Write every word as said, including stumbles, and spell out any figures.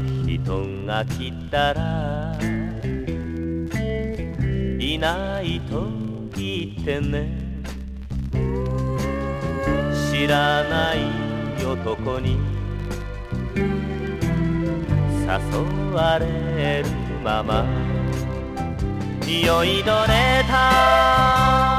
人が来たらいないと言ってね。知らない男に誘われるまま酔いどれた